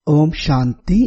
ஓம் சாந்தி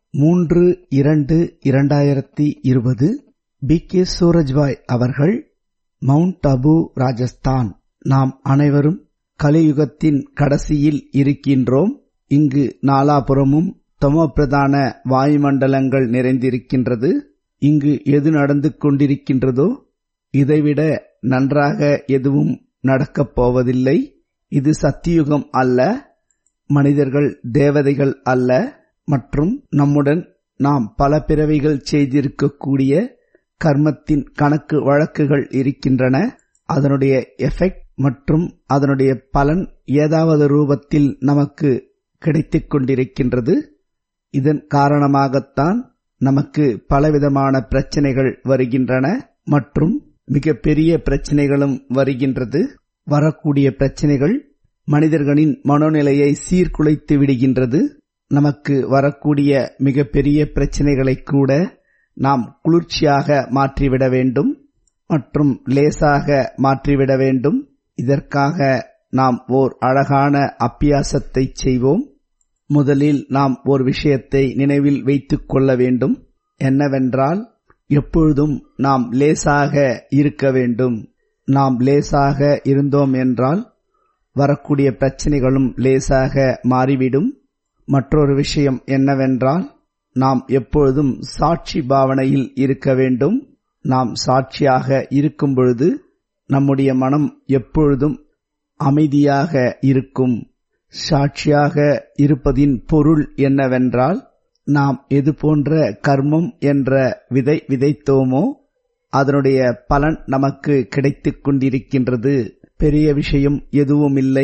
3/2/2020 B.K. Surajbhai அவர்கள், mount Abu, Rajasthan. நாம் அனைவரும் கலியுகத்தின் கடைசியில் இருக்கின்றோம். இங்கு நாலாபுறமும் தமோபிரதான வாயுமண்டலங்கள் நிறைந்திருக்கின்றது. இங்கு எது நடந்து கொண்டிருக்கின்றதோ இதைவிட நன்றாக எதுவும் நடக்கப் போவதில்லை. இது சத்தியுகம் அல்ல, மனிதர்கள் தேவதைகள் அல்ல, மற்றும் நம்முடன் நாம் பல பிறவிகள் செய்திருக்கக்கூடிய கர்மத்தின் கணக்கு வழக்குகள் இருக்கின்றன. அதனுடைய எஃபெக்ட் மற்றும் அதனுடைய பலன் ஏதாவது ரூபத்தில் நமக்கு கிடைத்துக் கொண்டிருக்கின்றது. இதன் காரணமாகத்தான் நமக்கு பலவிதமான பிரச்சனைகள் வருகின்றன மற்றும் மிக பெரிய பிரச்சனைகளும் வருகின்றது. வரக்கூடிய பிரச்சனைகள் மனிதர்களின் மனோநிலையை சீர்குலைத்து விடுகின்றது. நமக்கு வரக்கூடிய மிக பெரிய பிரச்சனைகளை கூட நாம் குளிர்ச்சியாக மாற்றிவிட வேண்டும் மற்றும் லேசாக மாற்றிவிட வேண்டும். இதற்காக நாம் ஓர் அழகான அபியாசத்தை செய்வோம். முதலில் நாம் ஒரு விஷயத்தை நினைவில் வைத்துக் கொள்ள வேண்டும். என்னவென்றால், எப்பொழுதும் நாம் லேசாக இருக்க வேண்டும். நாம் லேசாக இருந்தோம் என்றால் வரக்கூடிய பிரச்சனைகளும் லேசாக மாறிவிடும். மற்றொரு விஷயம் என்னவென்றால், நாம் எப்பொழுதும் சாட்சி பாவனையில் இருக்க வேண்டும். நாம் சாட்சியாக இருக்கும் பொழுது நம்முடைய மனம் எப்பொழுதும் அமைதியாக இருக்கும். சாட்சியாக இருப்பதின் பொருள் என்னவென்றால், நாம் எது போன்ற கர்மம் என்ற விதை விதைத்தோமோ அதனுடைய பலன் நமக்கு கிடைத்துக் கொண்டிருக்கின்றது. பெரிய விஷயம் எதுவுமில்லை.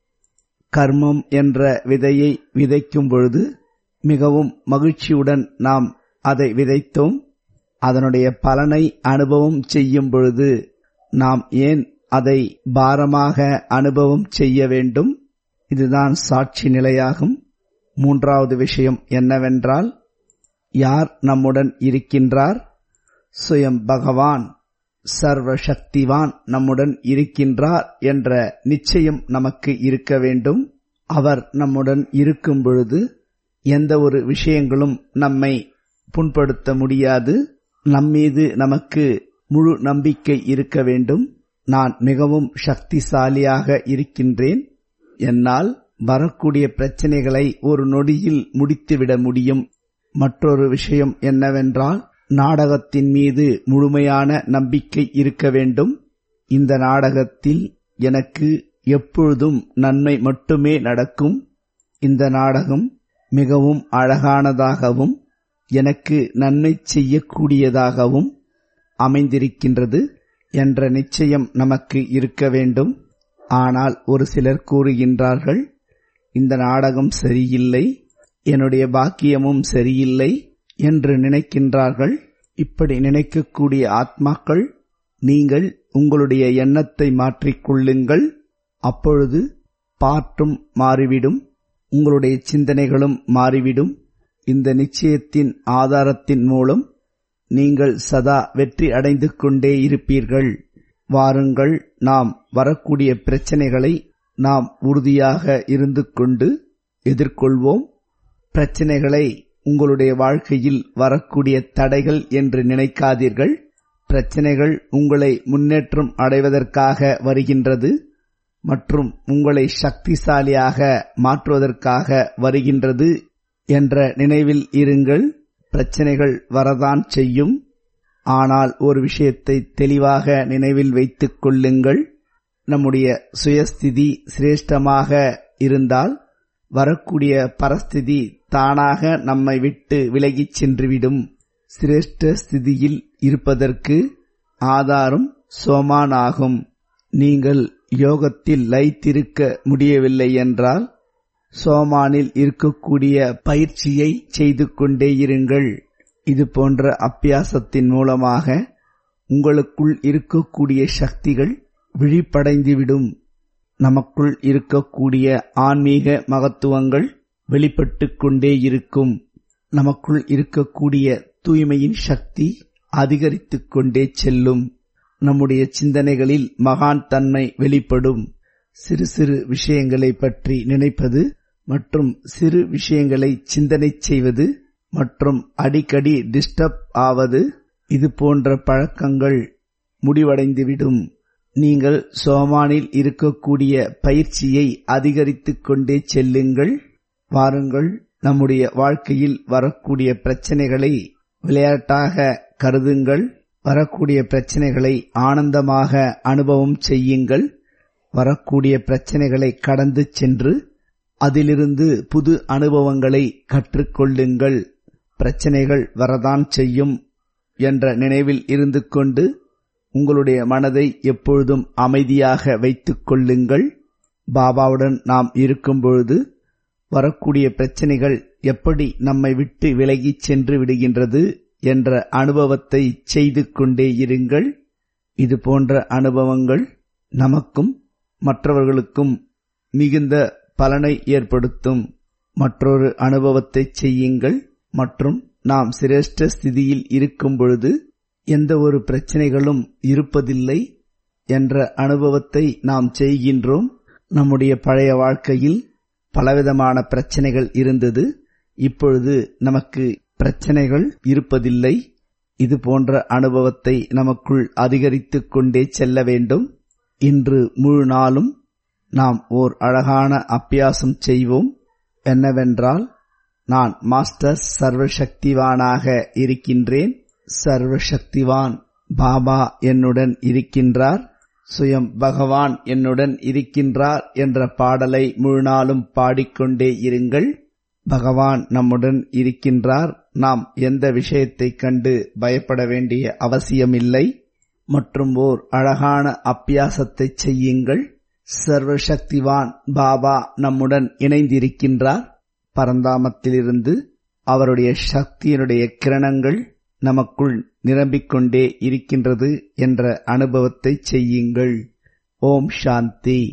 கர்மம் என்ற விதையை விதைக்கும் பொழுது மிகவும் மகிழ்ச்சியுடன் நாம் அதை விதைத்தோம். அதனுடைய பலனை அனுபவம் செய்யும் பொழுது நாம் ஏன் அதை பாரமாக அனுபவம் செய்ய வேண்டும்? இதுதான் சாட்சி நிலையாகும். மூன்றாவது விஷயம் என்னவென்றால், யார் நம்முடன் இருக்கின்றார்? சுயம் பகவான் சர்வ சக்திவான் நம்முடன் இருக்கின்றார் என்ற நிச்சயம் நமக்கு இருக்க வேண்டும். அவர் நம்முடன் இருக்கும் பொழுது எந்த ஒரு விஷயங்களும் நம்மை புண்படுத்த முடியாது. நம்மீது நமக்கு முழு நம்பிக்கை இருக்க வேண்டும். நான் மிகவும் சக்திசாலியாக இருக்கின்றேன். என்னால் வரக்கூடிய பிரச்சனைகளை ஒரு நொடியில் முடித்துவிட முடியும். மற்றொரு விஷயம் என்னவென்றால், நாடகத்தின் மீது முழுமையான நம்பிக்கை இருக்க வேண்டும். இந்த நாடகத்தில் எனக்கு எப்பொழுதும் நன்மை மட்டுமே நடக்கும். இந்த நாடகம் மிகவும் அழகானதாகவும் எனக்கு நன்மை செய்யக்கூடியதாகவும் அமைந்திருக்கின்றது என்ற நிச்சயம் நமக்கு இருக்க வேண்டும். ஆனால் ஒரு சிலர் கூறுகின்றார்கள், இந்த நாடகம் சரியில்லை, என்னுடைய பாக்கியமும் சரியில்லை என்று நினைக்கின்றார்கள். இப்படி நினைக்கக்கூடிய ஆத்மாக்கள், நீங்கள் உங்களுடைய எண்ணத்தை மாற்றிக்கொள்ளுங்கள். அப்பொழுது பாட்டும் மாறிவிடும், உங்களுடைய சிந்தனைகளும் மாறிவிடும். இந்த நிச்சயத்தின் ஆதாரத்தின் மூலம் நீங்கள் சதா வெற்றி அடைந்து கொண்டே இருப்பீர்கள். வாருங்கள், நாம் வரக்கூடிய பிரச்சனைகளை நாம் உறுதியாக இருந்து கொண்டு எதிர்கொள்வோம். பிரச்சனைகளை உங்களுடைய வாழ்க்கையில் வரக்கூடிய தடைகள் என்று நினைக்காதீர்கள். பிரச்சனைகள் உங்களை முன்னேற்றம் அடைவதற்காக வருகின்றது மற்றும் உங்களை சக்திசாலியாக மாற்றுவதற்காக வருகின்றது என்ற நினைவில் இருங்கள். பிரச்சனைகள் வரதான் செய்யும். ஆனால் ஒரு விஷயத்தை தெளிவாக நினைவில் வைத்துக் கொள்ளுங்கள். நம்முடைய சுயஸ்திதி சிரேஷ்டமாக இருந்தால் வரக்கூடிய பரஸ்திதி தானாக நம்மை விட்டு விலகிச் சென்றுவிடும். சிரேஷ்ட ஸ்திதியில் இருப்பதற்கு ஆதாரம் சோமான் ஆகும். நீங்கள் யோகத்தில் லயித்திருக்க முடியவில்லை என்றால் சோமானில் இருக்கக்கூடிய பயிற்சியை செய்து கொண்டே இருங்கள். இது போன்ற அபியாசத்தின் மூலமாக உங்களுக்குள் இருக்கக்கூடிய சக்திகள் விழிப்படைந்துவிடும். நமக்குள் இருக்கக்கூடிய ஆன்மீக மகத்துவங்கள் வெளிப்பட்டுக் கொண்டே இருக்கும். நமக்குள் இருக்கக்கூடிய தூய்மையின் சக்தி அதிகரித்துக் கொண்டே செல்லும். நம்முடைய சிந்தனைகளில் மகான் தன்மை வெளிப்படும். சிறு சிறு விஷயங்களை பற்றி நினைப்பது மற்றும் சிறு விஷயங்களை சிந்தனை செய்வது மற்றும் அடிக்கடி டிஸ்டர்ப் ஆவது, இது போன்ற பழக்கங்கள் முடிவடைந்துவிடும். நீங்கள் சோமானில் இருக்கக்கூடிய பயிற்சியை அதிகரித்துக் கொண்டே செல்லுங்கள். வாருங்கள், நம்முடைய வாழ்க்கையில் வரக்கூடிய பிரச்சனைகளை விளையாட்டாக கருதுங்கள். வரக்கூடிய பிரச்சனைகளை ஆனந்தமாக அனுபவம் செய்யுங்கள். வரக்கூடிய பிரச்சனைகளை கடந்து சென்று அதிலிருந்து புது அனுபவங்களை கற்றுக்கொள்ளுங்கள். பிரச்சனைகள் வரதான் செய்யும் என்ற நினைவில் இருந்து கொண்டு உங்களுடைய மனதை எப்பொழுதும் அமைதியாக வைத்துக் கொள்ளுங்கள். பாபாவுடன் நாம் இருக்கும் பொழுது வரக்கூடிய பிரச்சனைகள் எப்படி நம்மை விட்டு விலகிச் சென்று விடுகின்றது என்ற அனுபவத்தை செய்து கொண்டே இருங்கள். இது போன்ற அனுபவங்கள் நமக்கும் மற்றவர்களுக்கும் மிகுந்த பலனை ஏற்படுத்தும். மற்றொரு அனுபவத்தை செய்யுங்கள். மற்றும் நாம் சிரேஷ்ட ஸ்திதியில் இருக்கும் பொழுது எந்த ஒரு பிரச்சனைகளும் இருப்பதில்லை என்ற அனுபவத்தை நாம் செய்கின்றோம். நம்முடைய பழைய வாழ்க்கையில் பலவிதமான பிரச்சனைகள் இருந்தது. இப்பொழுது நமக்கு பிரச்சனைகள் இருப்பதில்லை. இது போன்ற அனுபவத்தை நமக்குள் அதிகரித்துக் கொண்டே செல்ல வேண்டும். இன்று முழு நாளும் நாம் ஓர் அழகான அபியாசம் செய்வோம். என்னவென்றால், நான் மாஸ்டர் சர்வசக்திவானாக இருக்கின்றேன். சர்வசக்திவான் பாபா என்னுடன் இருக்கின்றார். சுயம் பகவான் என்னுடன் இருக்கின்றார் என்ற பாடலை முழு நாளும் பாடிக்கொண்டே இருங்கள். பகவான் நம்முடன் இருக்கின்றார். நாம் எந்த விஷயத்தை கண்டு பயப்பட வேண்டிய அவசியமில்லை. மற்றும் ஓர் அழகான அபியாசத்தை செய்யுங்கள். சர்வசக்திவான் பாபா நம்முடன் இணைந்திருக்கின்றார். பரந்தாமத்திலிருந்து அவருடைய சக்தியினுடைய கிரணங்கள் நமக்குள் நிரம்பிக்கொண்டே இருக்கின்றது என்ற அனுபவத்தை செய்யுங்கள். ஓம் சாந்தி.